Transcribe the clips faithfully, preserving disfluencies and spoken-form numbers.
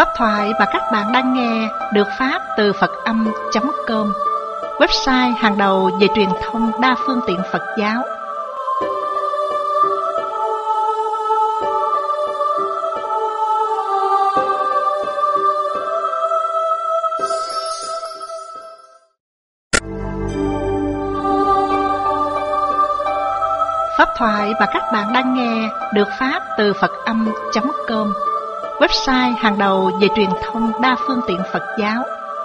Pháp thoại mà các bạn đang nghe được phát từ Phật âm chấm com, website hàng đầu về truyền thông đa phương tiện Phật giáo. Pháp thoại mà các bạn đang nghe được phát từ Phật âm chấm com, website hàng đầu về truyền thông đa phương tiện Phật giáo.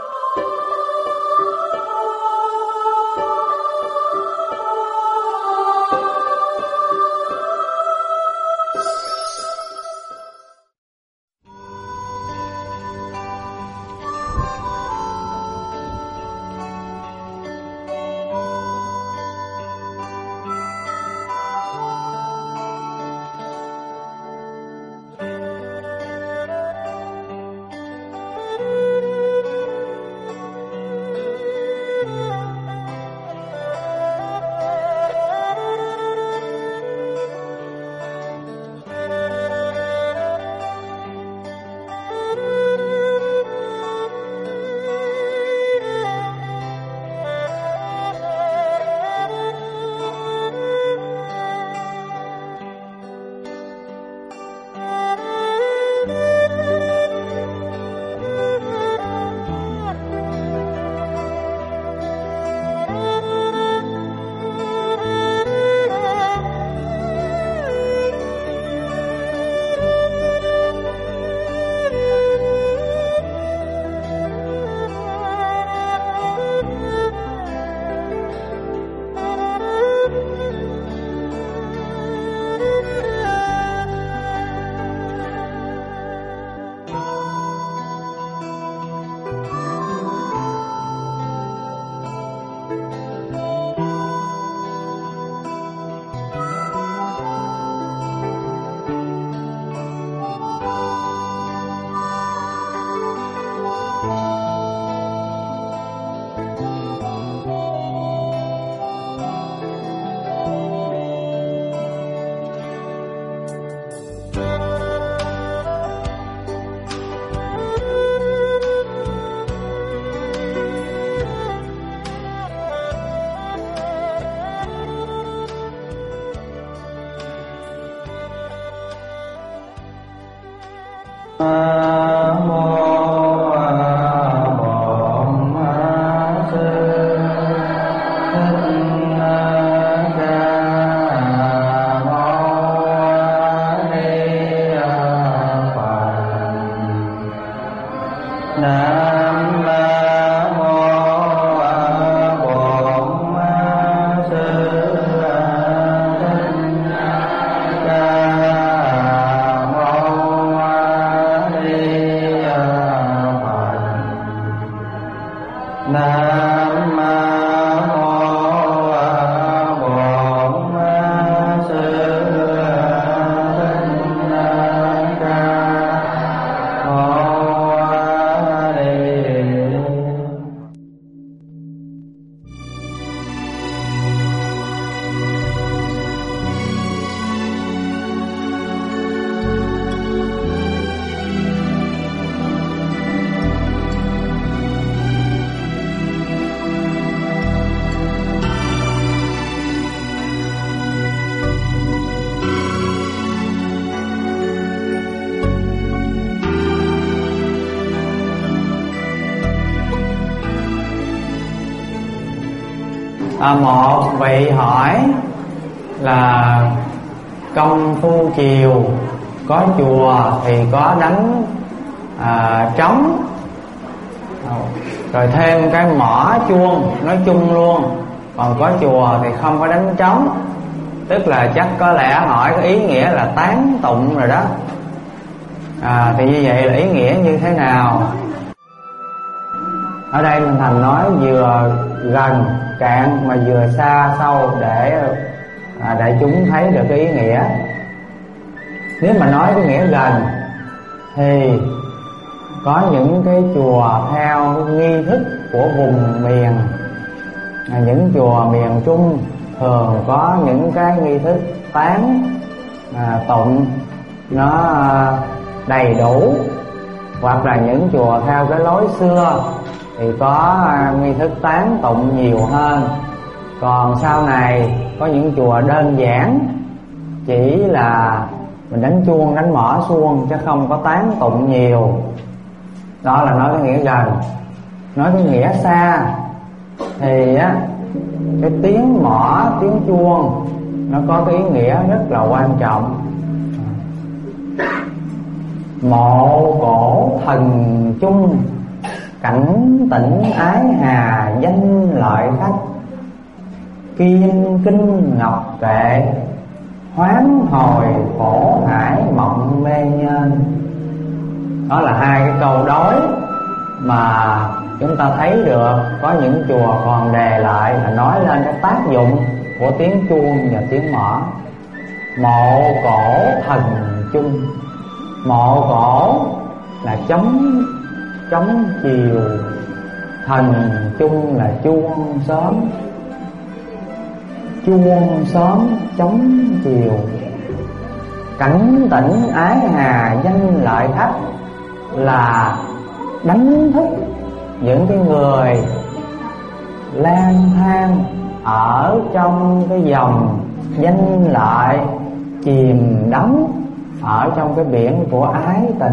À, một vị hỏi là công phu chiều có chùa thì có đánh à, trống, rồi thêm cái mõ chuông nói chung luôn, còn có chùa thì không có đánh trống, tức là chắc có lẽ hỏi cái ý nghĩa là tán tụng rồi đó. À, thì như vậy là ý nghĩa như thế nào? Ở đây Minh Thành nói vừa gần cạn mà vừa xa sâu để à, đại chúng thấy được cái ý nghĩa. Nếu mà nói cái nghĩa gần thì có những cái chùa theo nghi thức của vùng miền, à, những chùa miền Trung thường có những cái nghi thức tán à, tụng nó đầy đủ, Hoặc là những chùa theo cái lối xưa thì có nghi thức tán tụng nhiều hơn. Còn sau này có những chùa đơn giản, chỉ là mình đánh chuông, đánh mõ xuông, chứ không có tán tụng nhiều. Đó là nói cái nghĩa gần. Nói cái nghĩa xa thì á, cái tiếng mõ, tiếng chuông nó có cái ý nghĩa rất là quan trọng. Mộ cổ thần chung, cảnh tỉnh ái hà danh lợi khách. Kim kinh ngọc kệ, hoán hồi khổ hải mộng mê nhân. Đó là hai cái câu đối mà chúng ta thấy được có những chùa còn đề lại là nói lên cái tác dụng của tiếng chuông và tiếng mõ. Mộ cổ thần chung. Mộ cổ là chống chống chiều, thần chung là chuông sớm. Chuông sớm chống chiều. Cảnh tỉnh ái hà danh lợi khách là đánh thức những cái người lang thang ở trong cái dòng danh lợi, chìm đắm ở trong cái biển của ái tình.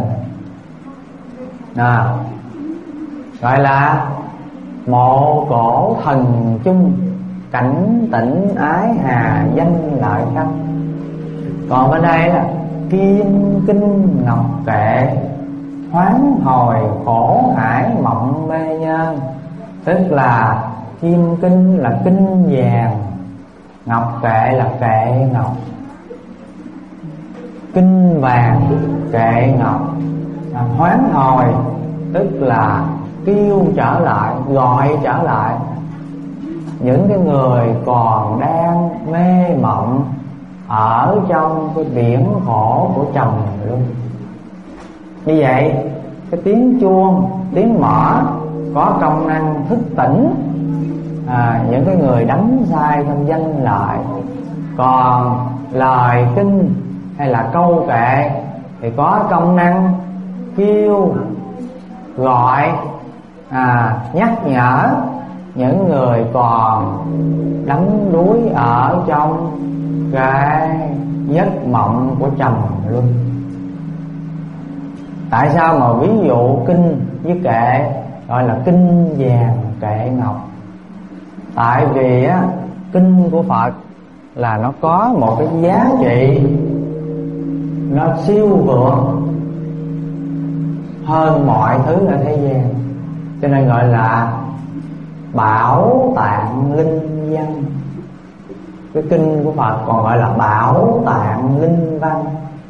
À, gọi là mộ cổ thần chung, cảnh tỉnh ái hà danh lợi khách. Còn bên đây là kim kinh ngọc kệ, hoán hồi khổ hải mộng mê nhân. Tức là kim kinh là kinh vàng, ngọc kệ là kệ ngọc. Kinh vàng kệ ngọc. À, hoán hồi tức là kêu trở lại, gọi trở lại những cái người còn đang mê mộng ở trong cái biển khổ của trần luôn. Như vậy cái tiếng chuông, tiếng mõ có công năng thức tỉnh à, những cái người đắm say trong danh lợi. Còn lời kinh hay là câu kệ thì có công năng kêu gọi, à, nhắc nhở những người còn đắm đuối ở trong cái giấc mộng của trần luôn. Tại sao mà ví dụ kinh với kệ gọi là kinh vàng kệ ngọc? Tại vì á, kinh của Phật là nó có một cái giá trị nó siêu vượt hơn mọi thứ ở thế gian, cho nên gọi là bảo tạng linh văn. Cái kinh của Phật còn gọi là bảo tạng linh văn.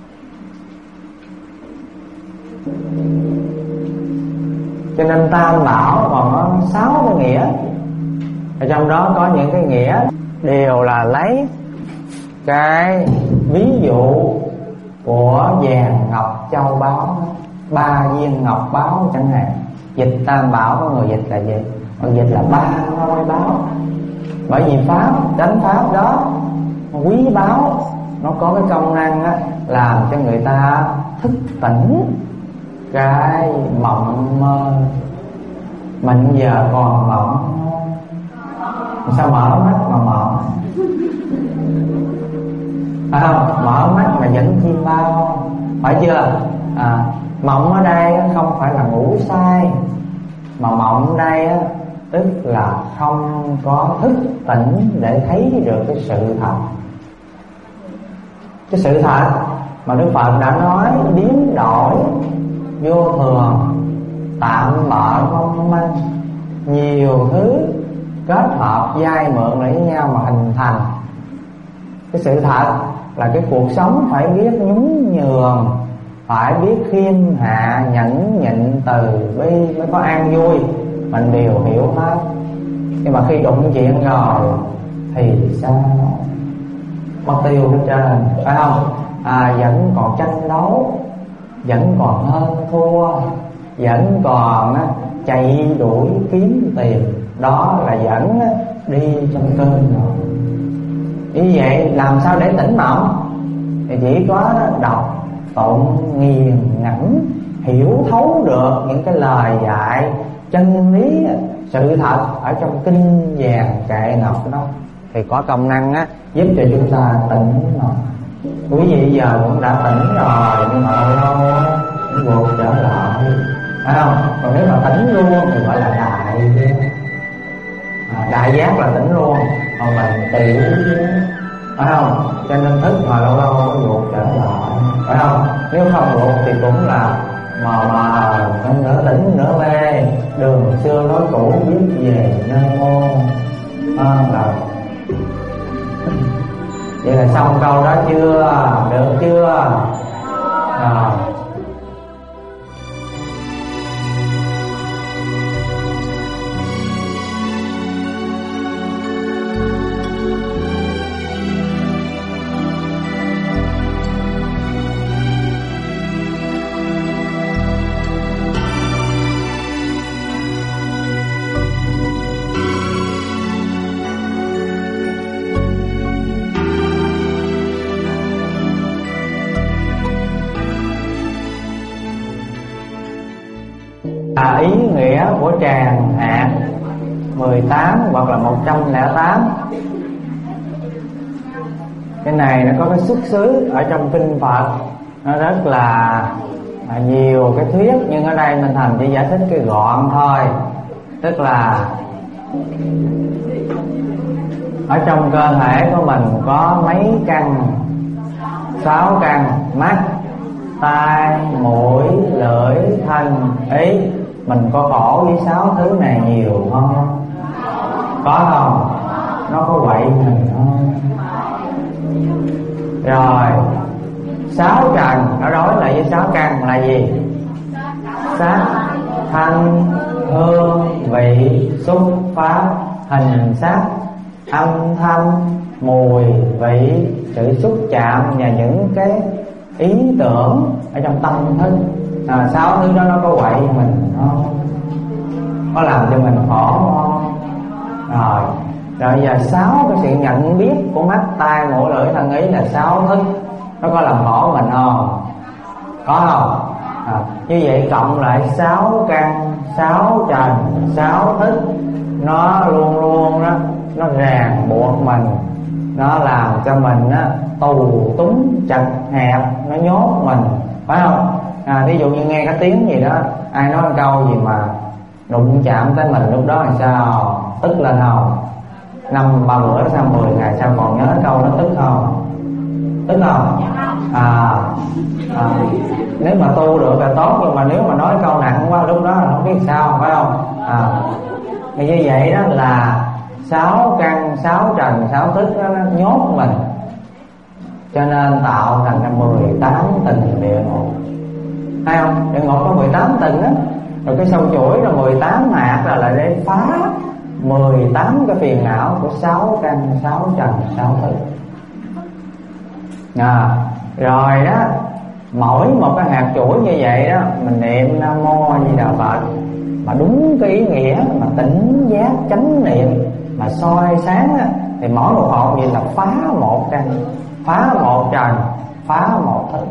Cho nên Tam Bảo còn có sáu cái nghĩa. Ở trong đó có những cái nghĩa đều là lấy cái ví dụ của vàng ngọc châu báu, ba viên ngọc báu chẳng hạn. Dịch Tam Bảo có người dịch là gì? Người dịch là ba ngôi báu. Bởi vì pháp, chánh pháp đó quý báu, nó có cái công năng á, làm cho người ta thức tỉnh cái mộng mơ. Mình giờ còn mộng, sao mở mắt mà mộng? Phải không? Mở mắt mà vẫn chim bao, phải chưa? À, mộng ở đây không phải là ngủ say, mà mộng ở đây tức là không có thức tỉnh để thấy được cái sự thật. Cái sự thật mà Đức Phật đã nói biến đổi, vô thường, tạm bợ, mong manh, nhiều thứ kết hợp dai mượn lại với nhau mà hình thành. Cái sự thật là cái cuộc sống phải biết nhún nhường, phải biết khiêm hạ, nhẫn nhịn, từ bi mới có an vui. Mình đều hiểu hết. Nhưng mà khi đụng chuyện rồi thì sao? Mất tiêu hết trơn, phải không? À, vẫn còn tranh đấu, vẫn còn hơn thua, vẫn còn chạy đuổi kiếm tiền. Đó là vẫn đi trong cơn rồi. Như vậy làm sao để tỉnh mộng? Thì chỉ có đọc tụng nghiền ngẫm hiểu thấu được những cái lời dạy chân lý sự thật ở trong kinh vàng kệ ngọc đó, thì có công năng á giúp cho chúng ta tỉnh rồi. Quý vị giờ cũng đã tỉnh rồi, nhưng mà lâu lâu á vụt trở lại, phải không? Còn nếu mà tỉnh luôn thì gọi là đại à, đại giác là tỉnh luôn, còn mình tiểu phải không? Cho nên thức mà lâu lâu nó vụt trở lại, phải không? Nếu không vụt thì cũng là mờ mờ, nửa tỉnh nửa mê, đường xưa lối cũ biết về nơi môn à, rồi. Vậy là xong câu đó chưa? Được chưa? À. À, ý nghĩa của tràng hạt mười tám hoặc là một trăm lẻ tám. Cái này nó có cái xuất xứ ở trong kinh Phật, nó rất là à, nhiều cái thuyết, nhưng ở đây Minh Thành chỉ giải thích cái gọn thôi. Tức là ở trong cơ thể của mình có mấy căn? Sáu căn: mắt, tai, mũi, lưỡi, thân, ý. Mình có khổ với sáu thứ này nhiều không? Có không? Nó có quậy mình không? Rồi sáu trần nó đối lại với sáu căn là gì? Sắc, thanh, hương, vị, xúc, pháp, hình sắc, âm thanh, mùi, vị, sự xúc chạm và những cái ý tưởng ở trong tâm thức. À, sáu thứ đó nó có quậy mình không? Có làm cho mình khổ không? Rồi Rồi giờ sáu cái sự nhận biết của mắt, tai, mũi, lưỡi, thân, ý là sáu thức. Nó có làm khổ mình không? Có không? À, như vậy cộng lại sáu căn, sáu trần, sáu thức, nó luôn luôn đó, nó ràng buộc mình, nó làm cho mình á tù túng chật hẹp, nó nhốt mình, phải không? À, ví dụ như nghe cái tiếng gì đó, ai nói một câu gì mà đụng chạm tới mình, lúc đó là sao? Tức lên không? Năm ba bữa sau mười ngày sau còn nhớ câu nó tức không? Tức không? À, à nếu mà tu được là tốt, nhưng mà nếu mà nói câu nặng quá lúc đó là không biết sao, phải không? À, thì như vậy đó là sáu căn, sáu trần, sáu thức đó, nó nhốt mình, cho nên tạo thành ra mười tám tình địa ngục, thấy không? Địa ngục có mười tám tình đó, rồi cái sâu chuỗi là mười tám hạt là lại để phá mười tám cái phiền não của sáu căn, sáu trần, sáu thức. À, rồi đó, mỗi một cái hạt chuỗi như vậy đó, mình niệm Nam Mô A Di Đà Phật mà đúng cái ý nghĩa, mà tỉnh giác chánh niệm, mà soi sáng á, thì mỗi một hộp vậy là phá một căn, phá một trần, phá một thức.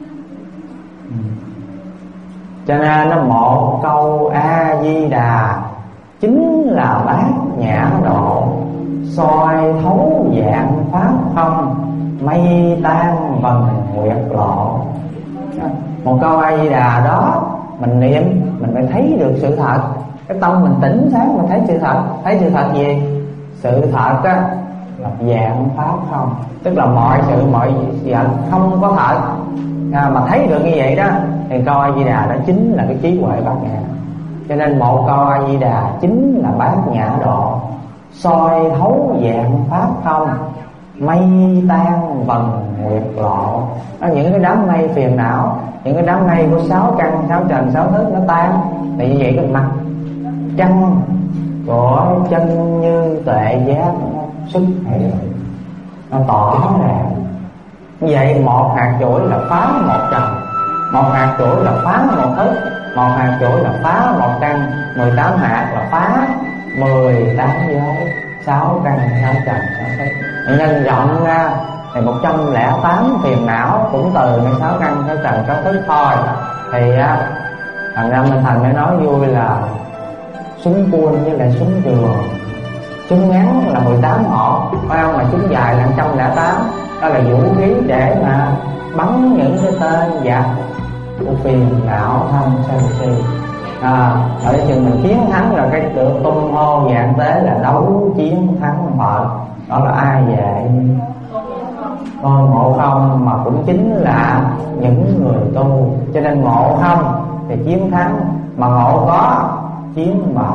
Cho nên nó một câu A Di Đà chính là bát nhã độ, soi thấu dạng pháp không, mây tan vần nguyệt lộ. Một câu A Di Đà đó mình niệm, mình phải thấy được sự thật. Cái tâm mình tỉnh sáng, mình thấy sự thật. Thấy sự thật gì? Sự thật á là dạng pháp không, tức là mọi sự mọi vật không có thật. À, mà thấy được như vậy đó thì câu A Di Đà đó chính là cái trí huệ bát nhã. Cho nên một câu A Di Đà chính là bát nhã độ, soi thấu dạng pháp không, mây tan vần nguyệt lộ. Đó, những cái đám mây phiền não, những cái đám mây của sáu căn, sáu trần, sáu thức nó tan. Thì như vậy cái mặt trăng của chân như tuệ giác nó xuất hiện, nó tỏ ra. Như vậy một hạt chuỗi là phá một trần, một hạt chuỗi là phá một thức, một hạt chuỗi là phá một căn, mười tám hạt là phá mười tám giới, sáu căn, sáu trần, sáu thức. Nhân rộng ra thì một trăm lẻ tám phiền não cũng từ cái sáu căn, sáu trần, sáu thức thôi. Thì á, Thành ra Minh Thành mới nói vui là súng cua với lại súng trường. Súng ngắn là mười tám hột, phải không? Mà súng dài là một trăm lẻ tám. Đó là vũ khí để mà bắn những cái tên giặc của phiền não thân sân si. À, ở chừng mình chiến thắng là cái được tung hô dạng tế là đấu chiến thắng Phật. Đó là ai vậy? Con Ngộ Không, mà cũng chính là những người tu. Cho nên ngộ không thì chiến thắng, mà ngộ có chiến bại.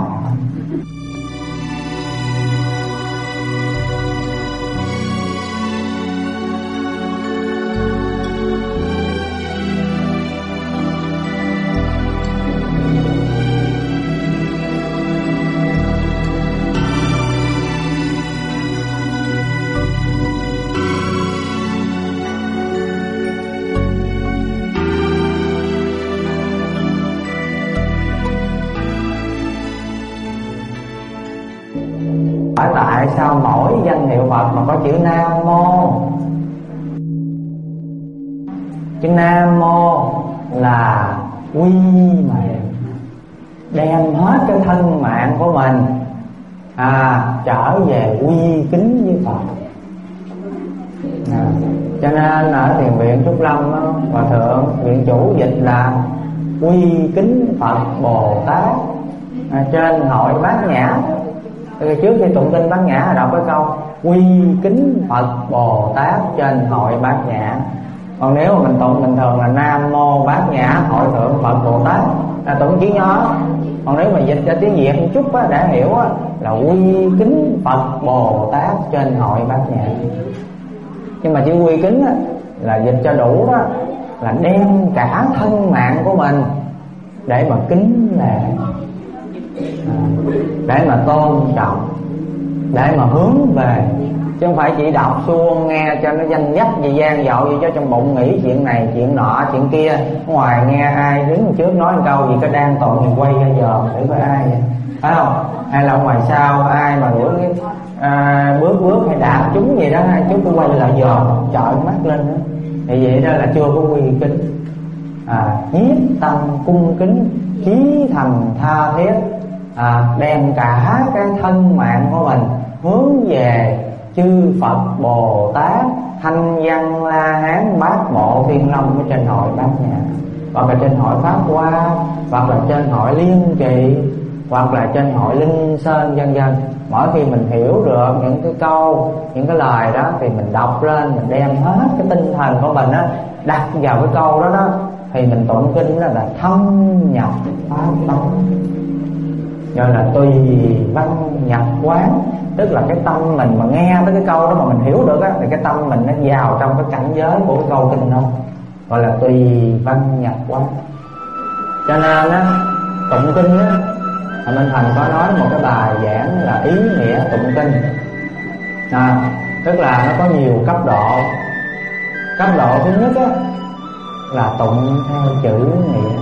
Tại sao mỗi danh hiệu Phật mà có chữ Nam Mô? Chữ Nam Mô là quy mạng, đem hết cái thân mạng của mình à, trở về quy kính với Phật. à, Cho nên ở thiền viện Trúc Lâm đó, Hòa Thượng viện chủ dịch là quy kính Phật Bồ Tát à, trên hội Bát Nhã. Trước khi tụng kinh Bát Nhã đọc cái câu quy kính Phật Bồ Tát trên hội Bát Nhã. Còn nếu mà mình tụng bình thường là Nam Mô Bát Nhã Hội Thượng Phật Bồ Tát là tụng chữ nhỏ. Còn nếu mà dịch ra tiếng Việt một chút á, để hiểu á, là quy kính Phật Bồ Tát trên hội Bát Nhã. Nhưng mà chữ quy kính á, là dịch cho đủ đó, là đem cả thân mạng của mình để mà kính lễ, để mà tôn trọng, để mà hướng về, chứ không phải chỉ đọc suông nghe cho nó danh dấp gì gian dội gì cho trong bụng nghĩ chuyện này chuyện nọ chuyện kia. Ngoài nghe ai đứng trước nói một câu gì cái đang tụng thì quay ra giờ để coi ai vậy, phải không? Hay là ngoài sau ai mà đuổi cái à, bước bước hay đạp chúng gì đó, hai chúng cũng quay lại giờ trợn mắt lên đó. Thì vậy đó là chưa có quy kính. à, Nhiếp tâm cung kính, chí thành tha thiết, à, đem cả cái thân mạng của mình hướng về chư Phật Bồ Tát, thanh văn La Hán Bát Bộ Thiên Long ở trên hội Bát Nhã, hoặc là trên hội Pháp Hoa, hoặc là trên hội Liên Kỳ, hoặc là trên hội Linh Sơn vân vân. Mỗi khi mình hiểu được những cái câu, những cái lời đó thì mình đọc lên, mình đem hết cái tinh thần của mình á đặt vào cái câu đó đó, thì mình tụng kinh đó là thâm nhập pháp tánh, gọi là tùy văn nhập quán. Tức là cái tâm mình mà nghe tới cái câu đó mà mình hiểu được á, thì cái tâm mình nó vào trong cái cảnh giới của cái câu kinh đó, gọi là tùy văn nhập quán. Cho nên á, tụng kinh á, Minh Thành có nói một cái bài giảng là ý nghĩa tụng kinh à, tức là nó có nhiều cấp độ. Cấp độ thứ nhất á là tụng theo chữ nghĩa.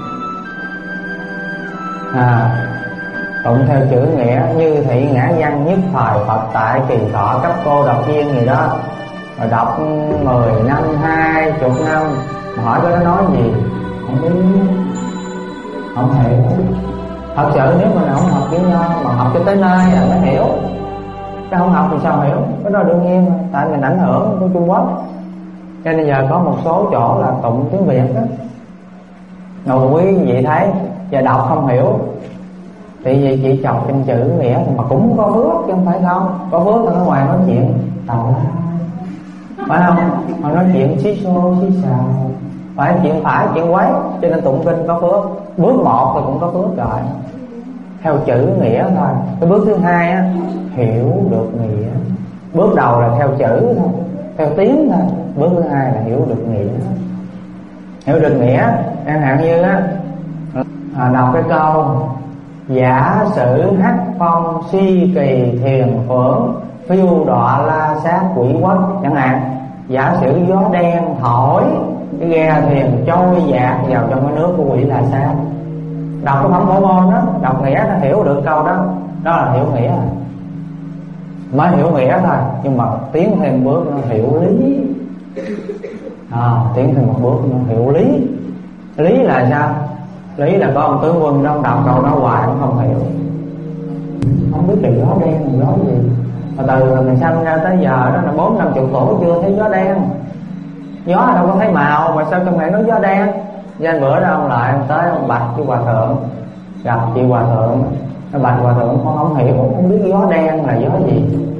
à, Tụng theo chữ nghĩa như thị ngã văn nhất thời Phật tại kỳ thọ cấp cô độc viên gì đó, rồi đọc mười năm, hai chục năm mà hỏi cái nó nói gì không biết, không hiểu. Thật sự nếu mà không học chữ nho mà học cho tới nơi là mới hiểu, chứ không học thì sao hiểu. Cái đó đương nhiên, tại mình ảnh hưởng của Trung Quốc. Cho nên giờ có một số chỗ là tụng tiếng Việt đó, rồi quý vị thấy giờ đọc không hiểu thì vì chỉ chọc trên chữ nghĩa mà cũng có phước chứ không phải không. Có phước ở ngoài nói chuyện tàu phải không, mà nói chuyện xí xô xí xào, phải chuyện phải chuyện quấy. Cho nên tụng kinh có phước. Bước một thì cũng có phước rồi, theo chữ nghĩa thôi. Cái bước thứ hai á, hiểu được nghĩa. Bước đầu là theo chữ thôi, theo tiếng thôi. Bước thứ hai là hiểu được nghĩa. Hiểu được nghĩa chẳng hạn như á, à, đọc cái câu giả sử hắc phong si kỳ thiền phượng phiêu đọa la sát quỷ quốc chẳng hạn. Giả sử gió đen thổi cái ghe thuyền trôi dạt vào trong cái nước của quỷ la sát. Đọc cái phẩm phổ môn đó, đọc nghĩa nó hiểu được câu đó, đó là hiểu nghĩa. Mới hiểu nghĩa thôi, nhưng mà tiến thêm bước nó hiểu lý. à, Tiến thêm một bước nó hiểu lý. Lý là sao? Lý là có ông tướng quân đó, ông đọc câu đó hoài cũng không hiểu, không biết là gió đen là gió gì. Mà từ mình sanh ra tới giờ đó là bốn năm chục tuổi chưa thấy gió đen. Gió đâu có thấy màu mà sao trong này nói gió đen. Nên bữa đó ông lại ông tới ông bạch với hòa thượng, gặp chị hòa thượng, nó bạch hòa thượng con không hiểu, không biết gió đen là gió gì.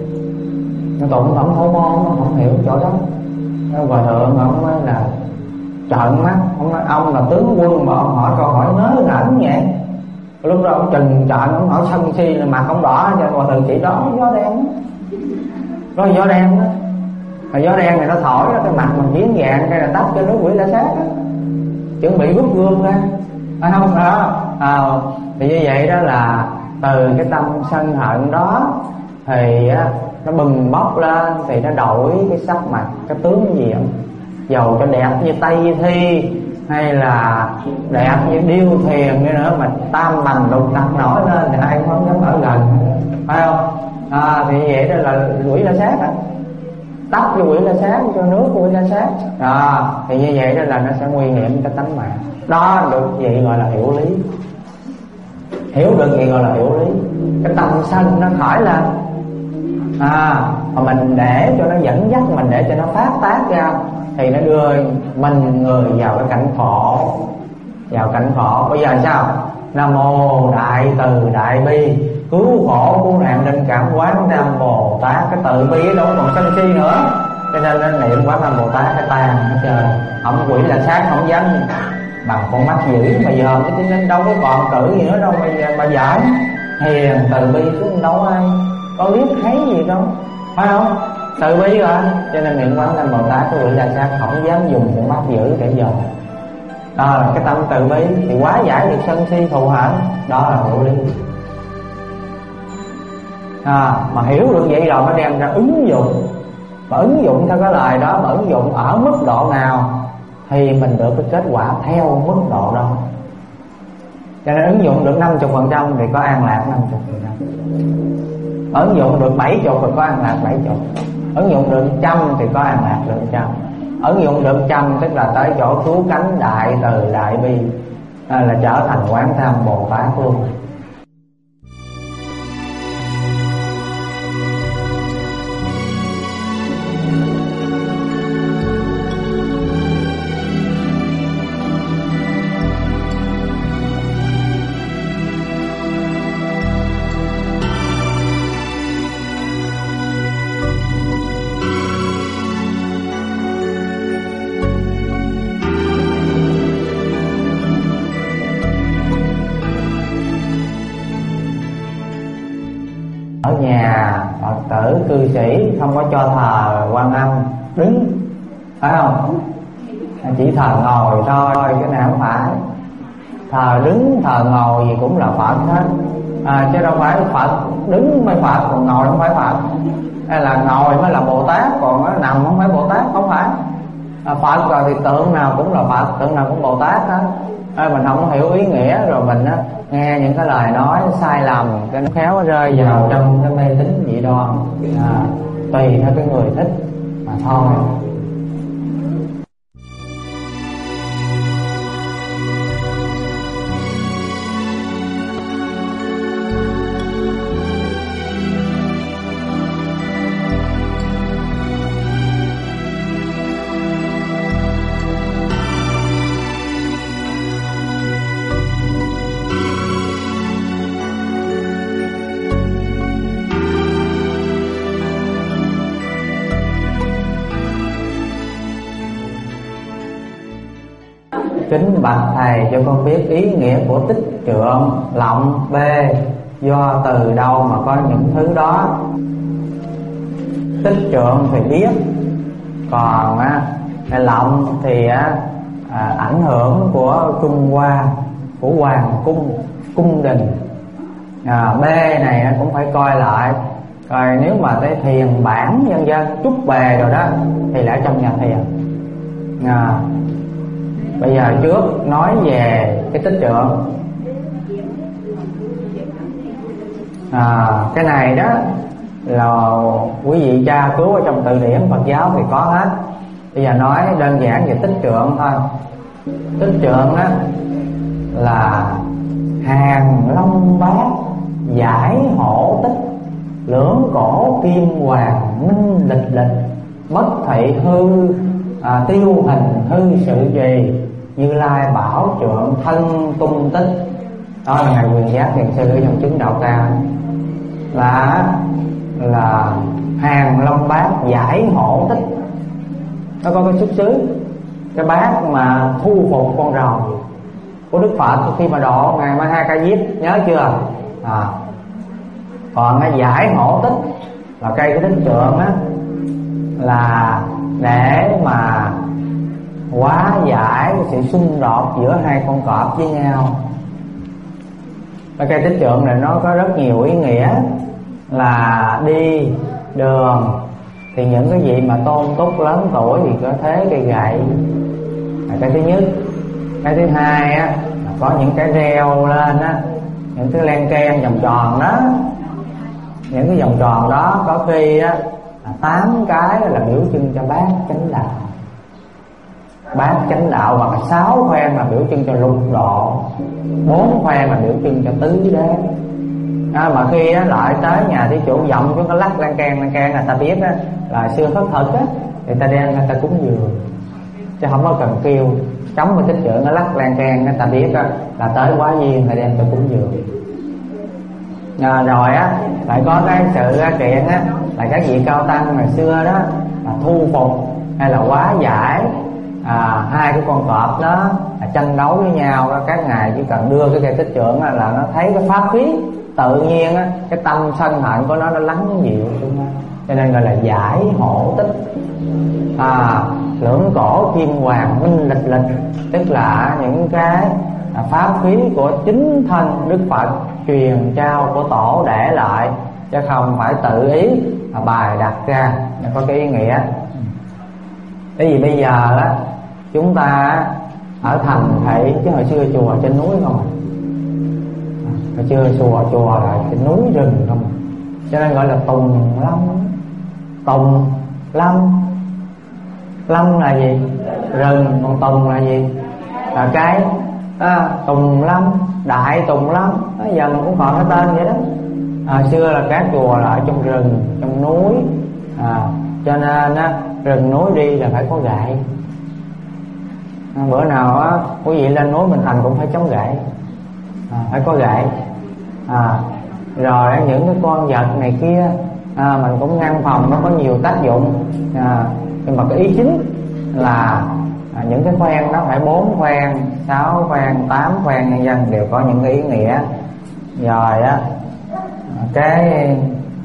Nó tụng phẩm thổ môn nó không hiểu chỗ đó. Cái hòa thượng ông nói là trợn mắt, ông nói ông là tướng quân mà ông hỏi câu hỏi ngớ ngẩn vậy. Lúc đó ông trừng trợn, ông hỏi sân si là mặt ông đỏ cho hòa thượng chỉ đó gió đen. Có gió đen đó, mà gió đen này nó thổi đó, cái mặt mình biến dạng cái là tắt cho nước quỷ la sát đó, chuẩn bị rút gươm ra, phải không đó? À, thì như vậy đó là từ cái tâm sân hận đó thì nó bừng bốc lên, thì nó đổi cái sắc mặt, cái tướng diện, dầu cho đẹp như Tây Thi hay là đẹp như Điêu Thuyền đi nữa mà tam bành đục đặt nổi lên thì ai cũng không dám ở gần, phải không? À, thì như vậy đó là quỷ la sát á, tắt cho quỷ la sát, cho nước của quỷ la sát. À, thì như vậy đó là nó sẽ nguy hiểm cho tánh mạng. Đó được vậy gọi là hiểu lý. Hiểu được vậy gọi là hiểu lý. Cái tâm sân nó khỏi lên, à, mà mình để cho nó dẫn dắt mình, để cho nó phát tác ra, thì nó đưa mình người vào cái cảnh khổ, vào cảnh khổ. Bây giờ sao? Nam mô Đại Từ Đại Bi cứu khổ cứu nạn linh cảm Quán Nam Bồ Tát. Cái từ bi đâu còn sân si nữa, cho nên nên niệm Quán Nam Bồ Tát cái tan hết trơn. Ông quỷ là sát không dám bằng con mắt dữ mà giờ cho nên đâu có còn cử gì nữa đâu mà mà giải. Hiền từ bi chứ đâu ai có biết thấy gì đâu, phải không? Từ bi rồi, cho nên niệm Quán Nam Bồ Tát cái quỷ là sát không dám dùng con mắt dữ để dòm. Đó là cái tâm từ bi thì hóa giải được sân si thù hận, đó là hiểu lý. À, mà hiểu được vậy rồi mới đem ra ứng dụng. Mà ứng dụng theo cái lời đó, mà ứng dụng ở mức độ nào thì mình được cái kết quả theo mức độ đó. Cho nên ứng dụng được năm mươi phần trăm thì có an lạc năm mươi phần trăm, ứng dụng được bảy mươi thì có an lạc bảy mươi, ứng dụng được trăm thì có an lạc được trăm, ứng dụng được trăm tức là tới chỗ cứu cánh Đại Từ Đại Bi, à, là trở thành Quán Tham Bồ Tát luôn. Ở nhà Phật tử cư sĩ không có cho thờ Quan Âm đứng, phải không? Chỉ thờ ngồi thôi, cái này không phải. Thờ đứng, thờ ngồi gì cũng là Phật hết, à, chứ đâu phải Phật đứng mới Phật, còn ngồi không phải Phật. Hay là ngồi mới là Bồ Tát, còn nằm không phải Bồ Tát, không phải. À, Phật rồi thì tượng nào cũng là Phật, tượng nào cũng Bồ Tát hết. À, mình không hiểu ý nghĩa rồi mình á, nghe những cái lời nói sai lầm, cái nó khéo rơi vào trong cái mê tín dị đoan, à, tùy theo cái người thích mà thôi. Kính bạch thầy cho con biết ý nghĩa của tích trượng, lọng, bê, do từ đâu mà có những thứ đó. Tích trượng thì biết, còn á lọng thì á à, ảnh hưởng của Trung Hoa, của hoàng cung, cung đình. À, bê này á, cũng phải coi lại. Rồi nếu mà tới thiền bản dân dân trúc bề rồi đó thì lại trong nhà thiền. À, bây giờ trước nói về cái tích trượng. À, cái này đó là quý vị tra cứu ở trong từ điển Phật giáo thì có hết. Bây giờ nói đơn giản về tích trượng thôi. Tích trượng đó là hàng long bát giải hổ tích, lưỡng cổ kim hoàng minh lịch lịch, bất thị hư à, tiêu hình hư sự trì, Như Lai bảo trượng thân tung tích. Đó là ngài Quyền Giác Thiền Sư ở trong chứng đạo cao, là là hàng long bát giải hổ tích. Nó có cái xuất xứ, cái bát mà thu phục con rồng của Đức Phật khi mà độ ngài Ma Ha Ca Diếp, nhớ chưa? À, còn cái giải hổ tích là cây cái tích trượng á, là để mà hóa giải sự xung đột giữa hai con cọp với nhau. Cái cây tích trượng này nó có rất nhiều ý nghĩa, là đi đường thì những cái gì mà tôn túc lớn tuổi thì có thế cây gậy là cái thứ nhất. Cái thứ hai á, có những cái reo lên á, những cái len keng vòng tròn đó, những cái vòng tròn đó có khi á tám cái là biểu trưng cho bát chánh đạo, bát chánh đạo, hoặc là sáu khoen là biểu trưng cho lục độ, bốn khoen là biểu trưng cho tứ đế. À, mà khi á, lại tới nhà thí chủ vọng chúng có lắc lan can lan can là ta biết á, là xưa khất thực á, thì ta đem người ta cúng dường, chứ không có cần kêu chống cái tích trượng nó lắc lan can, người ta biết á, là tới quá duyên là đem ta cúng dường. À, rồi á lại có cái sự kiện á, là các vị cao tăng ngày xưa đó là thu phục hay là hóa giải à, hai cái con cọp đó là tranh đấu với nhau đó, các ngài chỉ cần đưa cái cây tích trượng á, là nó thấy cái pháp khí tự nhiên á, cái tâm sân hận của nó nó lắng dịu xuống đó. Cho nên gọi là giải hổ tích. À, lưỡng cổ kim hoàng minh lịch lịch, tức là những cái pháp khí của chính thân Đức Phật truyền trao của tổ để lại, chứ không phải tự ý mà bài đặt ra. Nó có cái ý nghĩa. Cái gì bây giờ á, chúng ta ở thành thị, chứ hồi xưa chùa trên núi không à. Hồi xưa chùa chùa là trên núi rừng không à. Cho nên gọi là tùng lâm. Tùng lâm, lâm là gì? Rừng. Còn tùng là gì? Là cái à, Tùng lâm, đại Tùng lâm. Bây giờ mình cũng còn cái tên vậy đó. À, xưa là các chùa là ở trong rừng, trong núi. À, cho nên á, rừng núi đi là phải có gậy. À, bữa nào á quý vị lên núi Bình Thành cũng phải chống gậy. À, phải có gậy. À, rồi những cái con vật này kia à, mình cũng ngăn phòng, nó có nhiều tác dụng. À, nhưng mà cái ý chính là à, những cái khoen đó phải bốn khoen, sáu khoen, tám khoen, nhân dân đều có những cái ý nghĩa. Rồi á, cái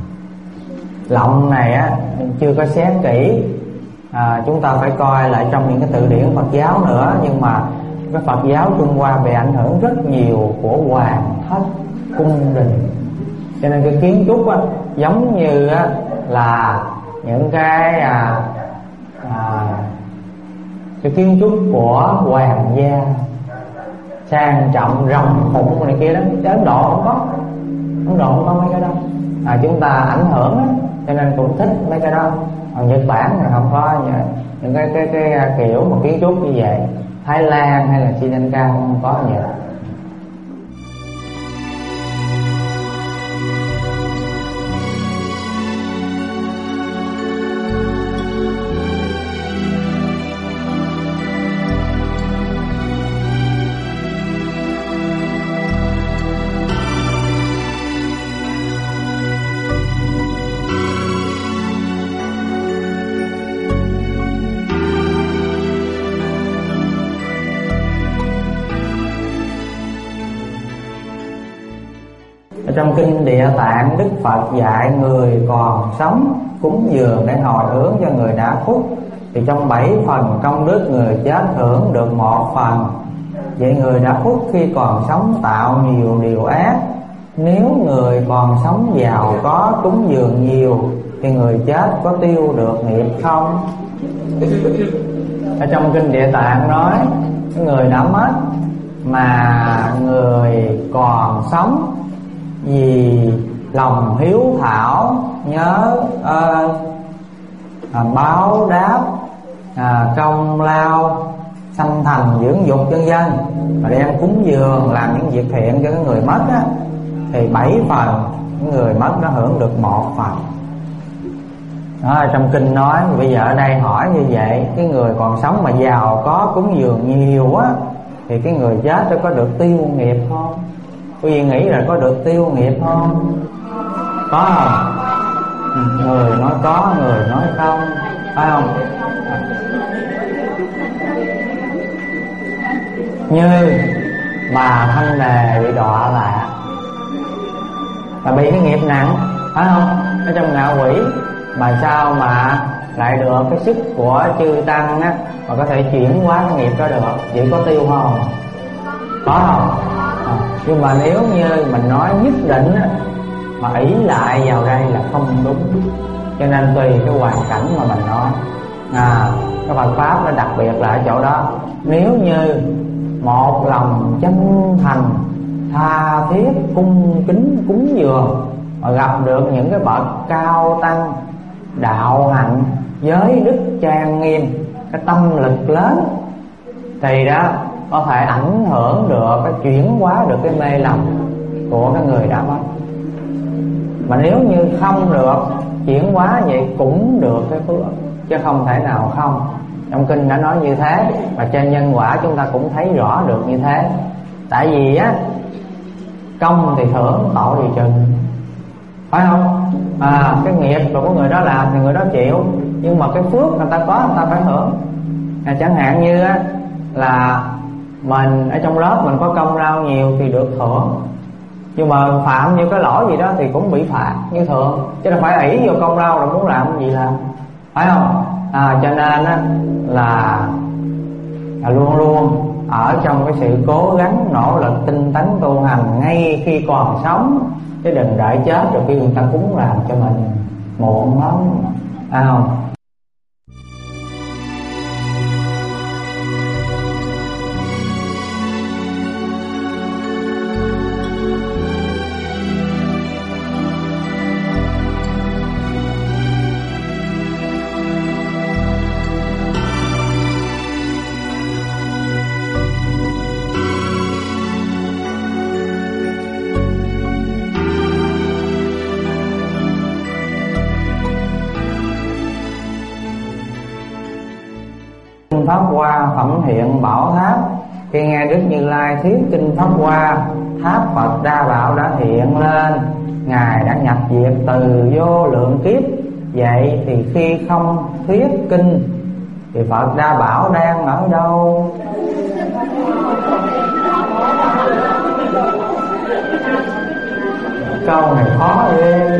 lọng này á chưa có xét kỹ, à, chúng ta phải coi lại trong những cái từ điển Phật giáo nữa. Nhưng mà cái Phật giáo Trung Hoa bị ảnh hưởng rất nhiều của hoàng thất cung đình, cho nên cái kiến trúc á, giống như á, là những cái à, à, cái kiến trúc của hoàng gia sang trọng rồng phụng này kia đó. Ấn Độ không có, Ấn Độ không có mấy cái đó. À, chúng ta ảnh hưởng á, cho nên cũng thích mấy cái đó. Còn Nhật Bản thì không có những cái cái cái, cái kiểu một kiến trúc như vậy. Thái Lan hay là Sri Lanka không có như vậy. Trong kinh Địa Tạng, Đức Phật dạy người còn sống cúng dường để hồi hướng cho người đã khuất, thì trong bảy phần công đức người chết hưởng được một phần. Vậy người đã khuất khi còn sống tạo nhiều điều ác, nếu người còn sống giàu có cúng dường nhiều thì người chết có tiêu được nghiệp không? Ở trong kinh Địa Tạng nói người đã mất mà người còn sống vì lòng hiếu thảo nhớ ơn à, báo đáp à, công lao sanh thành dưỡng dục vân vân, mà đem cúng dường làm những việc thiện cho cái người mất á, thì bảy phần những người mất nó hưởng được một phần. Đó, trong kinh nói. Bây giờ ở đây hỏi như vậy, cái người còn sống mà giàu có cúng dường nhiều á, thì cái người chết nó có được tiêu nghiệp không? Quý vị nghĩ là có được tiêu nghiệp không? Có không? Người nói có, người nói không, phải không? Như bà Thanh Đề bị đọa lạc, và bị cái nghiệp nặng, phải không? Ở trong ngạ quỷ, mà sao mà lại được cái sức của chư tăng á, mà có thể chuyển hóa cái nghiệp đó được? Vậy có tiêu không? Có không? À, nhưng mà nếu như mình nói nhất định á, mà ý lại vào đây là không đúng. Cho nên tùy cái hoàn cảnh mà mình nói. À, cái Phật pháp nó đặc biệt là ở chỗ đó. Nếu như một lòng chân thành, tha thiết, cung kính cúng dường, mà gặp được những cái bậc cao tăng đạo hạnh, giới đức trang nghiêm, cái tâm lực lớn, thì đó có thể ảnh hưởng được, cái chuyển hóa được cái mê lầm của cái người đã mất. Mà nếu như không được chuyển hóa vậy cũng được cái phước, chứ không thể nào không. Trong kinh đã nói như thế, và trên nhân quả chúng ta cũng thấy rõ được như thế. Tại vì á, công thì thưởng, tội thì trừng, phải không? À, cái nghiệp của người đó làm thì người đó chịu, nhưng mà cái phước người ta có, người ta phải hưởng. À, chẳng hạn như á, là mình ở trong lớp mình có công lao nhiều thì được thưởng, nhưng mà phạm như cái lỗi gì đó thì cũng bị phạt như thường, chứ đâu phải ỷ vô công lao là muốn làm gì làm, phải không? À, cho nên á, là, là luôn luôn ở trong cái sự cố gắng nỗ lực tinh tấn tu hành ngay khi còn sống, chứ đừng đợi chết rồi khi người ta cúng làm cho mình muộn lắm, phải không? Pháp Hoa phẩm hiện bảo tháp. Khi nghe Đức Như Lai thuyết kinh Pháp Hoa, tháp Phật Đa Bảo đã hiện lên. Ngài đã nhập diệt từ vô lượng kiếp. Vậy thì khi không thuyết kinh thì Phật Đa Bảo đang ở đâu? Câu này khó ghê.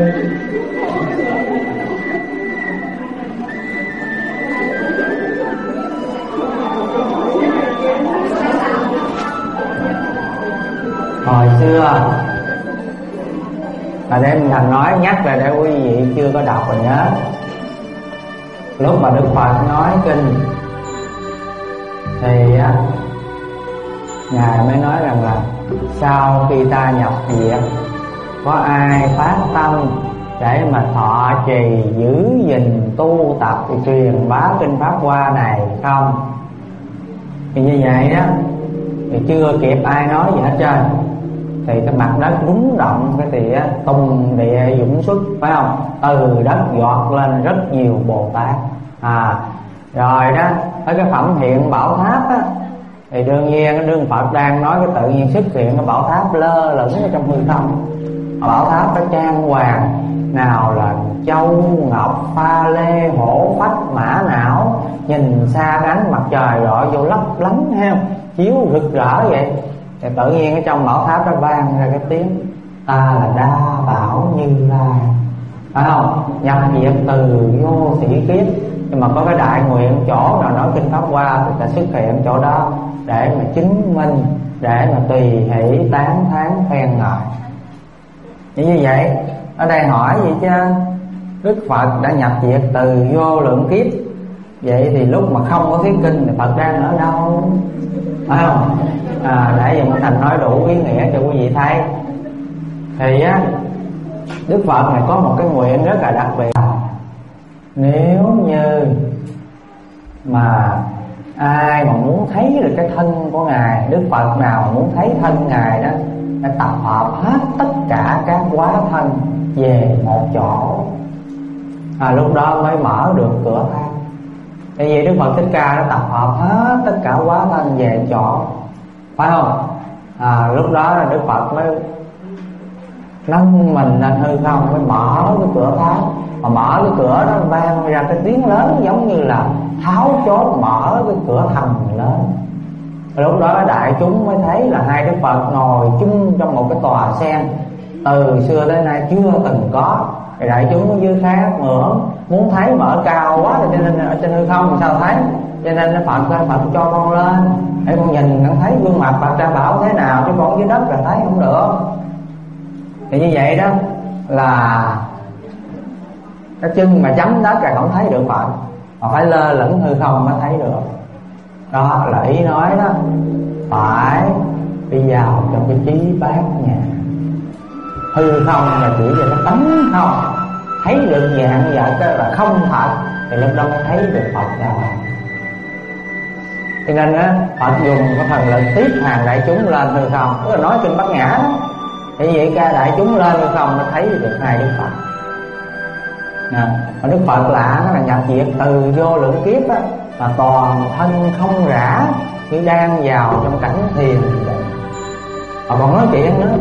Hồi xưa là để mình Thành nói, nhắc là để quý vị chưa có đọc rồi nhớ. Lúc mà Đức Phật nói kinh thì á, Ngài mới nói rằng là sau khi ta nhập diệt, có ai phát tâm để mà thọ trì giữ gìn tu tập thì truyền bá kinh Pháp Hoa này không? Thì như vậy đó, thì chưa kịp ai nói gì hết trơn, thì cái mặt đất rúng động, cái thì tung địa dũng xuất, phải không? Từ đất giọt lên rất nhiều Bồ Tát. À, rồi đó, ở cái phẩm hiện bảo tháp á, thì đương nhiên Đức Phật đang nói cái tự nhiên xuất hiện cái bảo tháp lơ lửng ở trong hư không. Bảo tháp nó trang hoàng, nào là châu ngọc pha lê hổ phách mã não, nhìn xa ánh mặt trời rọi vô lấp lánh ha, chiếu rực rỡ vậy. Thì tự nhiên ở trong bảo tháp nó vang ra cái tiếng ta là Đa Bảo Như Lai, phải không? Nhập diệt từ vô sĩ kiếp. Nhưng mà có cái đại nguyện chỗ nào nói kinh Pháp Hoa thì ta xuất hiện chỗ đó để mà chứng minh, để mà tùy hỷ tán thán khen ngợi. Như như vậy, ở đây hỏi vậy chứ Đức Phật đã nhập diệt từ vô lượng kiếp, vậy thì lúc mà không có thuyết kinh thì Phật đang ở đâu, phải không? À, để dùm Thành nói đủ ý nghĩa cho quý vị thấy. Thì á, Đức Phật này có một cái nguyện rất là đặc biệt. Nếu như mà Ai mà muốn thấy được cái thân của Ngài, Đức Phật nào mà muốn thấy thân Ngài đó, phải tập hợp hết tất cả các hóa thân về một chỗ. À, lúc đó mới mở được cửa thang. Tại vì Đức Phật Thích Ca đã tập hợp hết tất cả hóa thân về chỗ, phải không? À, lúc đó là Đức Phật mới nâng mình lên hư không, mới mở cái cửa tháp. Mà mở cái cửa đó vang ra cái tiếng lớn, giống như là tháo chốt mở cái cửa thành lớn. Lúc đó đại chúng mới thấy là hai Đức Phật ngồi chung trong một cái tòa sen, từ xưa tới nay chưa từng có. Thì đại chúng có dư khác mượn, muốn thấy mở cao quá rồi, cho nên ở trên hư không sao thấy. Cho nên Phật ơi, Phật cho con lên để con nhìn, con thấy gương mặt Phật Ra Bảo thế nào, chứ con dưới đất là thấy không được. Thì như vậy đó là cái chân mà chấm đất là không thấy được Phật, mà phải lơ lửng hư không mới thấy được. Đó là ý nói đó, phải đi vào trong cái trí bát nhà. Hư không là chỉ về cái tánh không, thấy được dạng vậy cái là không thật, thì lúc đó mới thấy được Phật Ra Bảo. Cho nên á, Phật dùng cái thần lực tiếp hàng đại chúng lên hư không, tức là nói kinh Bát Nhã. Thì vậy ca đại chúng lên hư không mới thấy được hai Đức Phật. À, mà Đức Phật lạ nó là nhập diệt từ vô lượng kiếp á, mà toàn thân không rã, như đang vào trong cảnh thiền vậy. Mà còn nói chuyện nữa.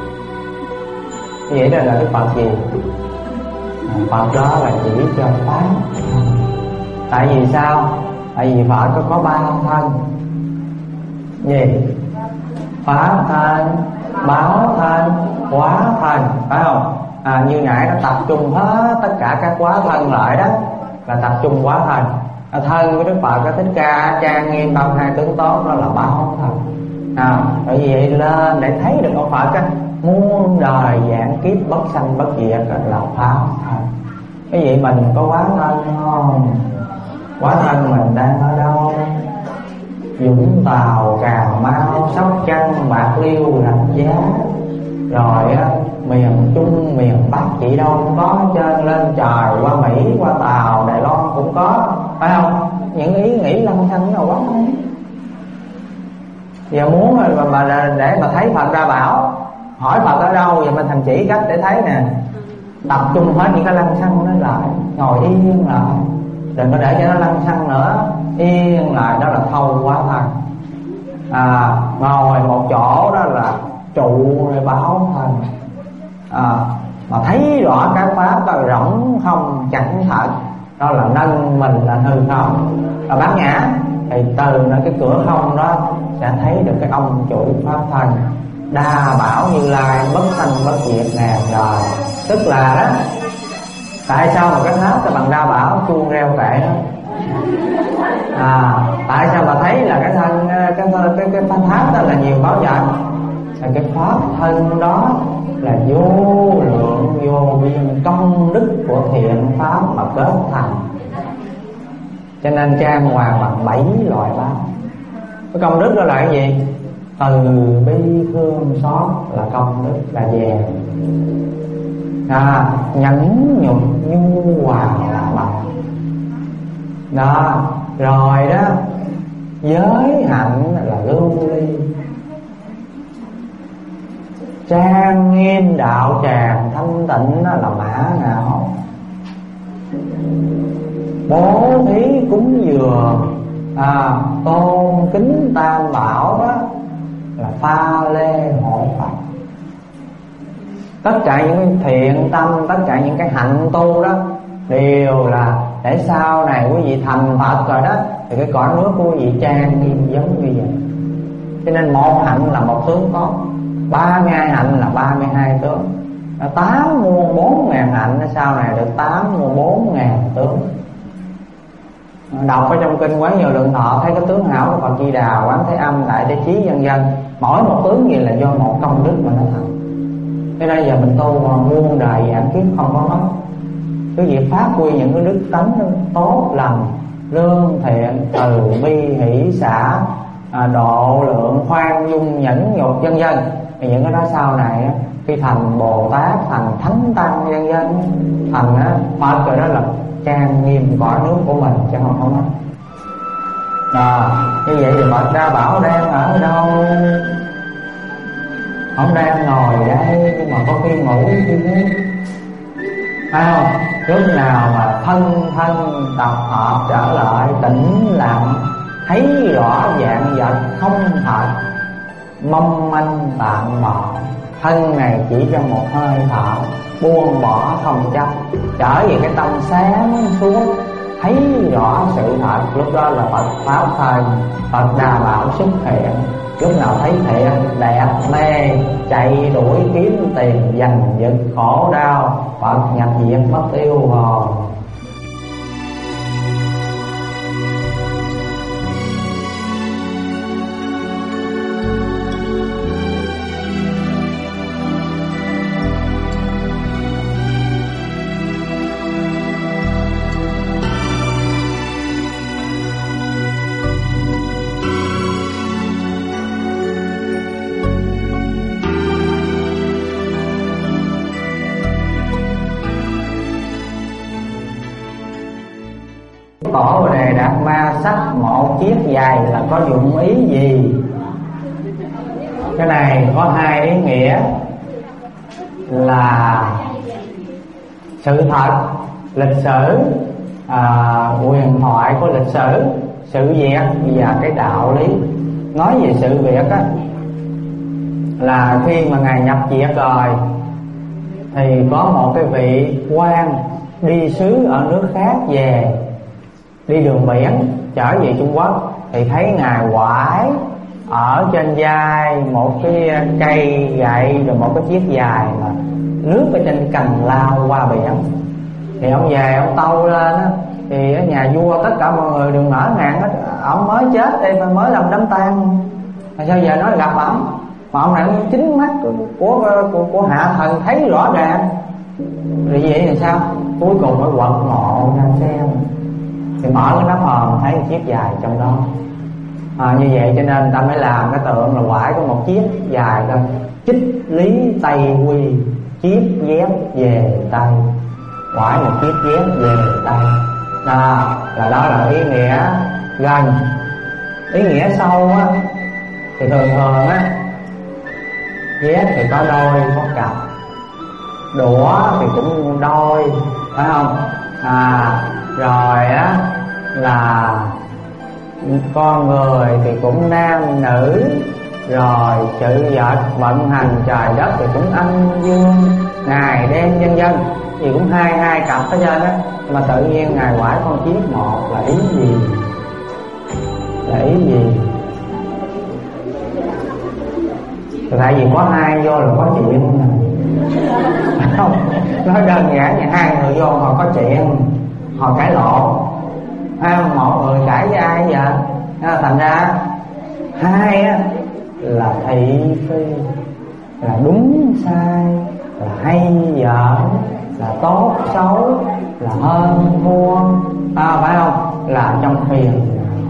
Vậy đó là Đức Phật gì? À, Phật đó là chỉ cho Pháp. Tại vì sao? Tại vì Phật có có ba thân. Gì? Pháp thân, báo thân, hóa thân, phải không? À, như nãy nó tập trung hết tất cả các hóa thân lại đó, là tập trung hóa thân. À, thân của Đức Phật có Thích Ca trang nghiêm ba hai tướng tốt, đó là báo thân. À, bởi vì vậy lên để thấy được ông Phật á, muôn đời vạn kiếp bất sanh bất diệt là pháp thân. Cái vậy mình có hóa thân không? Hóa thân mình đang ở đâu? Vũng Tàu, Cà Mau, Sóc Trăng, Bạc Liêu, Rạch Giá, rồi á, miền Trung, miền Bắc chỉ đâu cũng có, trên lên trời, qua Mỹ, qua Tàu, Đài Loan cũng có, phải không? Những ý nghĩ lăng xăng nào quá. Giờ muốn mà, mà để mà thấy Phật Ra Bảo, hỏi Phật ở đâu, giờ mình thành chỉ cách để thấy nè. Tập trung hết những cái lăng xăng nó lại, ngồi yên lại, đừng có để cho nó lăng xăng nữa, yên lại, đó là thâu hóa thân. À, ngồi một chỗ đó là trụ rồi báo thân. À, mà thấy rõ cái pháp đó rỗng không chẳng thật, đó là nâng mình là hư không. Và Bát Nhã thì từ nơi cái cửa không đó sẽ thấy được cái ông chủ pháp thân Đa Bảo Như Lai, bất sanh bất diệt ngàn đời. Tức là đó, tại sao mà cái tháp là bằng Đa Bảo chuông reo kệ đó? À, tại sao mà thấy là cái thân cái cái cái, cái tháp đó là nhiều báo vật? Là cái pháp thân đó là vô lượng vô biên công đức của thiện pháp mà kết thành. Cho nên trang hoàng bằng bảy loại pháp. Cái công đức đó là cái gì? Từ bi thương xót là công đức, là vàng. À, nhẫn nhục nhu hòa là bạc. Đó, rồi đó, giới hạnh là lưu ly, trang nghiêm đạo tràng thanh tịnh là mã não, bố thí cúng dường, à, tôn kính tam bảo đó là pha lê hộ Phật. Tất cả những cái thiện tâm, tất cả những cái hạnh tu đó đều là để sau này quý vị thành Phật rồi đó, thì cái cõi nước của quý vị trang nghiêm giống như vậy. Cho nên một hạnh là một tướng tốt, ba mươi hai hạnh là ba mươi hai tướng, tám muôn bốn ngàn hạnh sau này được tám muôn bốn ngàn tướng. Đọc ở trong kinh Quán Nhiều Lượng Thọ thấy cái tướng hảo của Phật Di Đà, Quán Thế Âm, Đại Thế Chí vân vân, mỗi một tướng gì là do một công đức mà nó thành. Thế nên giờ mình tu mà muôn đời vạn kiếp không có mất. Cái việc phát huy những cái đức tánh tốt lành, lương thiện, từ bi hỷ xả, à, độ lượng, khoan dung, nhẫn nhục vân vân, thì những cái đó sau này khi thành Bồ Tát, thành Thánh Tăng vân vân, thành Phật rồi đó là trang nghiêm cõi nước của mình chứ không không mất. À, như vậy thì Phật Đa Bảo đang ở đâu? Ông đang ngồi đây nhưng mà có khi ngủ chứ. Phải không? Lúc nào mà thân thân tập hợp trở lại tĩnh lặng, thấy rõ dạng vật không thật, mong manh tạm bợ, thân này chỉ trong một hơi thở, buông bỏ không chấp, trở về cái tâm sáng suốt, thấy rõ sự thật. Lúc đó là Phật Pháp thân, Phật Đà Bảo xuất hiện. Lúc nào thấy thiện, đẹp, mê, chạy đuổi kiếm tiền, giành giật khổ đau, Phật nhập diệt mất tiêu hồn. Tổ Đề Đạt Ma xách một chiếc giày là có dụng ý gì? Cái này có hai ý nghĩa là sự thật, lịch sử, à, huyền thoại của lịch sử, sự việc và cái đạo lý. Nói về sự việc á, là khi mà Ngài nhập diệt rồi thì có một cái vị quan đi xứ ở nước khác về, đi đường biển trở về Trung Quốc, thì thấy Ngài quải ở trên vai một cái cây gậy rồi một cái chiếc dài mà lướt ở trên cành lao qua biển. Thì ông về ông tâu lên á, thì ở nhà vua tất cả mọi người đừng nở ngàn hết, ông mới chết đây mà mới làm đám tang, mà sao giờ nói gặp ổng? Mà ông này chính mắt của của, của, của hạ thần thấy rõ ràng. Rồi vậy thì sao? Cuối cùng mới quật mộ ra xem, thì mở cái nắp hòm thấy một chiếc dài trong đó. À, như vậy cho nên ta mới làm cái tượng là quải có một chiếc dài thôi. Chích lý Tây Quy, chiếc dép về Tây. Quải một chiếc dép về Tây. Đó, là đó là ý nghĩa gần. Ý nghĩa sâu á thì thường thường á, dép thì có đôi có cặp, đũa thì cũng đôi, phải không? À, rồi á là con người thì cũng nam nữ, rồi sự vật vận hành trời đất thì cũng âm dương, ngày đêm vân vân, thì cũng hai hai cặp hết trơn á. Mà tự nhiên Ngài quải con chiếc một là ý gì? Là ý gì? Tại vì có hai vô là có chuyện không? Nói đơn giản như hai người vô họ có chuyện, họ cãi lộn, à, một người cãi với ai vậy? À, thành ra hai á là thị phi, là đúng sai, là hay dở, là tốt xấu, là hơn thua, à, phải không? Là trong thiền.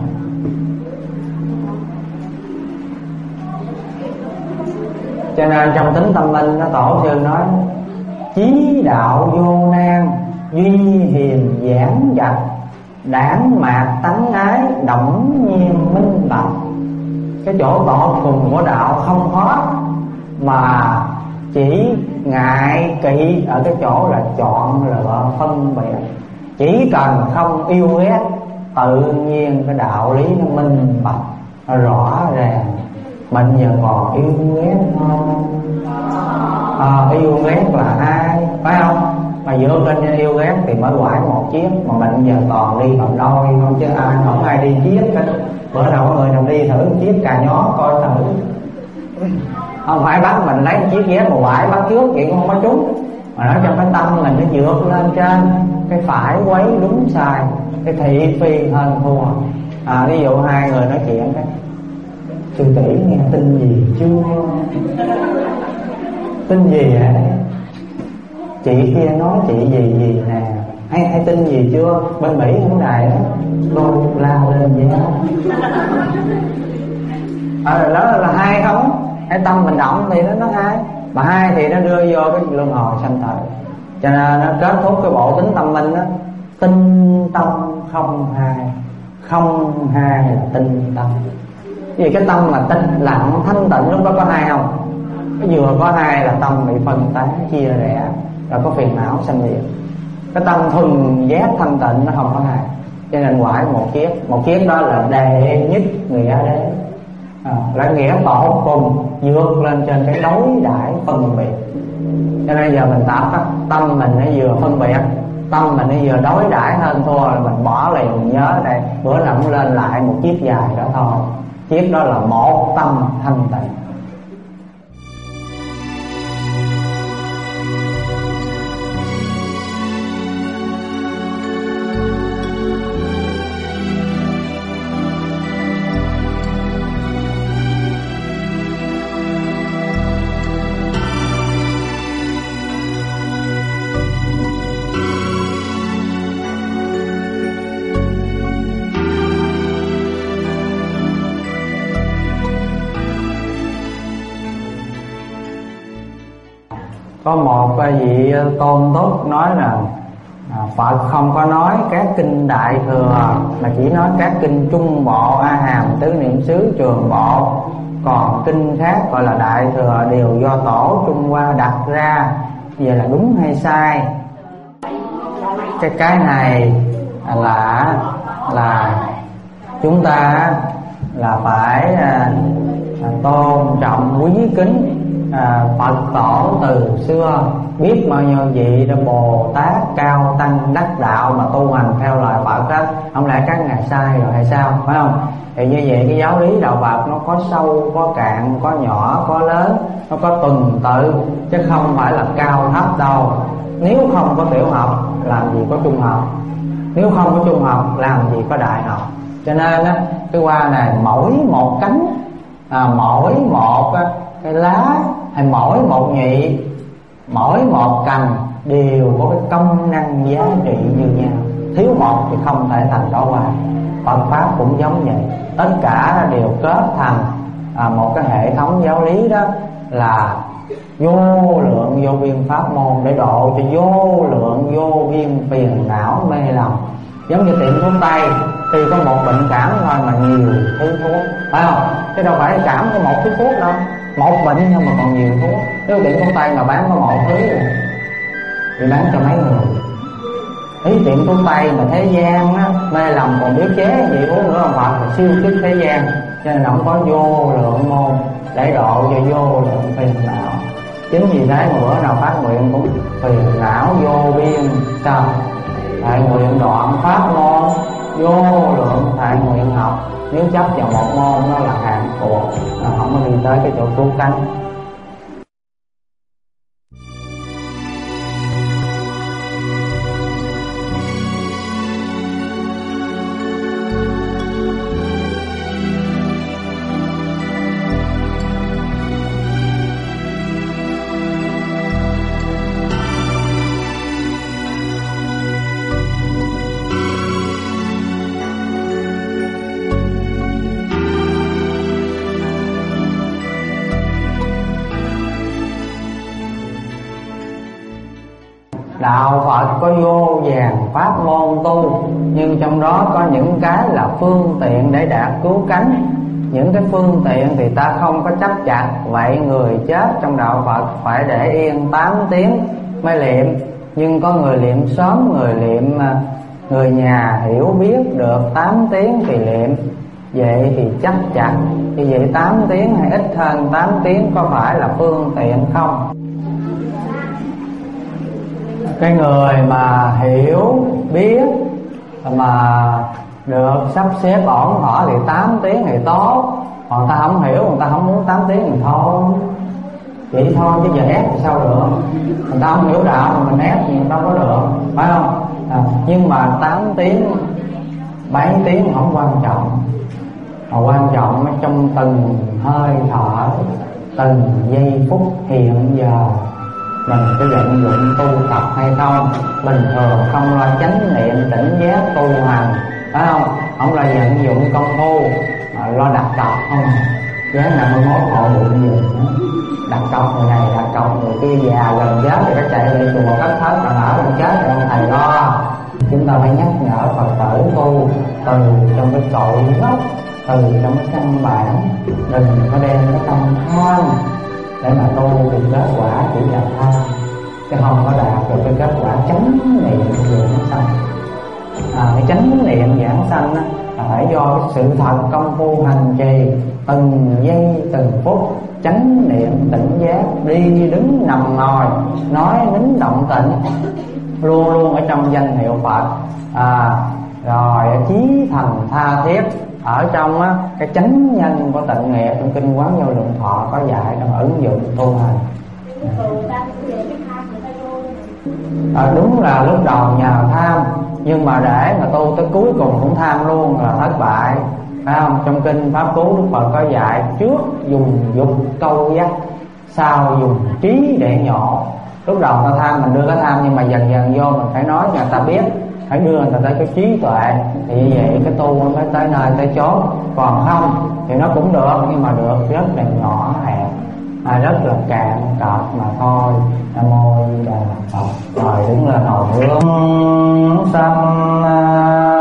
Cho nên trong tính tâm linh, nó tổ sư nói chí đạo vô nan, duy hiền giảng dật, đảng mạc tánh ái, động nhiên minh bạch. Cái chỗ tột cùng của đạo không khó, mà chỉ ngại kỵ ở cái chỗ là chọn lựa phân biệt. Chỉ cần không yêu ghét, tự nhiên cái đạo lý nó minh bạch, nó rõ ràng. Mình giờ còn yêu ghét không? À, yêu ghét là ai, phải không? Mà dựa trên yêu ghét thì mới quải một chiếc, mà mình giờ còn đi bằng đôi không, chứ ai không ai đi chiếc hết. Bữa nào có người nào đi thử một chiếc cà nhó coi thử, không phải bắt mình lấy một chiếc ghét mà quải bắt trước vậy không có trúng. Mà nói trong cái tâm mình nó vượt lên trên cái phải quấy đúng sai, cái thị phi hơn thua. À, ví dụ hai người nói chuyện cái sư tỷ nghe tin gì chưa? Tin gì hả? Chị kia nói chị gì gì nè, hay hay tin gì chưa? Bên Mỹ vấn đề đó, tôi lao lên vậy đó. À, đó là hai không? Cái tâm mình động thì nó nó hai, mà hai thì nó đưa vô cái luân hồi sanh tử. Cho nên nó kết thúc cái bộ tính tâm linh đó: tinh tâm không hai, không hai là tinh tâm. Vì cái tâm mà tinh lặng thanh tịnh lúc đó có hai không? Cái vừa có hai là tâm bị phân tán chia rẽ, rồi có phiền não sanh diệt. Cái tâm thuần giác thanh tịnh nó không có hai, cho nên ngoại một kiếp. Một kiếp đó là đệ nhất nghĩa đế, à, là nghĩa tột cùng vượt lên trên cái đối đãi phân biệt. Cho nên giờ mình tập á, tâm mình nó vừa phân biệt, tâm mình nó vừa đối đãi hơn thua là mình bỏ liền. Mình nhớ đây bữa nào cũng lên lại một chiếc dài đó thôi. Chiếc đó là một tâm thanh tịnh. Có một vị tôn túc nói rằng à, Phật không có nói các kinh đại thừa, mà chỉ nói các kinh trung bộ, A Hàm, Tứ Niệm xứ, Trường bộ. Còn kinh khác gọi là đại thừa đều do Tổ Trung Hoa đặt ra. Vậy là đúng hay sai? Cái cái này là là chúng ta là phải à, tôn trọng quý kính À, Phật tổ từ xưa, biết bao nhiêu vị đã Bồ Tát cao tăng đắc đạo mà tu hành theo lời Phật đó. Không lẽ các ngài sai rồi hay sao, phải không? Thì như vậy cái giáo lý đạo Phật nó có sâu, có cạn, có nhỏ, có lớn, nó có tuần tự, chứ không phải là cao thấp đâu. Nếu không có tiểu học làm gì có trung học, nếu không có trung học làm gì có đại học. Cho nên á, cái hoa này mỗi một cánh, à, mỗi một cái lá, hay mỗi một nhị, mỗi một cành đều có cái công năng giá trị như nhau. Thiếu một thì không thể thành đóa hoa. Phật pháp cũng giống vậy, tất cả đều kết thành à, một cái hệ thống giáo lý, đó là vô lượng vô biên pháp môn để độ cho vô lượng vô biên phiền não mê lầm. Giống như tiệm thuốc tây, tuy có một bệnh cảm thôi mà nhiều thứ thuốc, phải không? Chứ đâu phải cảm có một thứ thuốc đâu, một bệnh thôi mà còn nhiều thuốc. Nếu tiệm thuốc tây mà bán có một thứ thì bán cho mấy người. Ý tiệm thuốc tây mà thế gian á, mê lầm còn biết chế gì uống nữa không Phật, là siêu chức thế gian. Cho nên không có vô lượng môn để độ cho vô lượng phiền não. Chính vì thế mà bữa nào phát nguyện cũng phiền não vô biên. Sao? Thệ nguyện đoạn pháp môn vô lượng thệ nguyện học. Nếu chấp vào một môn nó là hạn cuộc, nó không có đi tới cái chỗ cứu cánh. Đạo Phật có vô vàn pháp môn tu, nhưng trong đó có những cái là phương tiện để đạt cứu cánh. Những cái phương tiện thì ta không có chấp chặt. Vậy người chết trong đạo Phật phải để yên tám tiếng mới liệm. Nhưng có người liệm sớm, người liệm người nhà hiểu biết được tám tiếng thì liệm. Vậy thì chấp chặt, như vậy tám tiếng hay ít hơn tám tiếng có phải là phương tiện không? Cái người mà hiểu biết mà được sắp xếp ổn thỏa thì tám tiếng thì tốt. Còn ta không hiểu, người ta không muốn tám tiếng thì thôi, vậy thôi, chứ giờ ép thì sao được. Người ta không hiểu đạo mà mình ép thì người ta có được, phải không? À, nhưng mà tám tiếng bảy tiếng không quan trọng, mà quan trọng ở trong từng hơi thở, từng giây phút hiện giờ mình có vận dụng tu tập hay không. Bình thường không lo chánh niệm tỉnh giác tu hành, phải không? Không lo vận dụng công phu, mà lo đặt cọc không. Giá năm mươi mốt hộ bụng gì nữa, đặt cọc người này đặt cọc người kia, già gần chết thì nó chạy lên chùa cất thớt, còn ở gần chết thì ông thầy lo. Chúng ta phải nhắc nhở Phật tử tu từ trong cái cội gốc, từ trong cái căn bản. Đừng có đem cái tâm tham để mà tu thì kết quả chỉ là tham, chứ không có đạt được cái kết quả chánh niệm giảng sanh. À, cái chánh niệm giảng sanh á, là phải do cái sự thật công phu hành trì từng giây từng phút, chánh niệm tỉnh giác, đi đứng nằm ngồi nói nín động tĩnh luôn luôn ở trong danh hiệu Phật. À, rồi chí thành tha thiết ở trong á, cái chánh nhân của tịnh nghiệp trong kinh Quán Vô Lượng Thọ có dạy trong ứng dụng tu hành. À, đúng là lúc đầu nhờ tham, nhưng mà để mà tu tới cuối cùng cũng tham luôn là thất bại, phải không? Trong kinh Pháp Cú Đức Phật có dạy trước dùng dục câu dắt, sau dùng trí để nhổ. Lúc đầu ta tham mình đưa cái tham, nhưng mà dần dần vô mình phải nói cho người ta biết, phải đưa người ta tới cái trí tuệ, thì như vậy cái tu nó mới tới nơi tới chốn. Còn không thì nó cũng được, nhưng mà được rất là nhỏ hẹp, à, rất là cạn cợt mà thôi. Nam mô Di Đà Phật. Rồi đứng lên hồi hướng sanh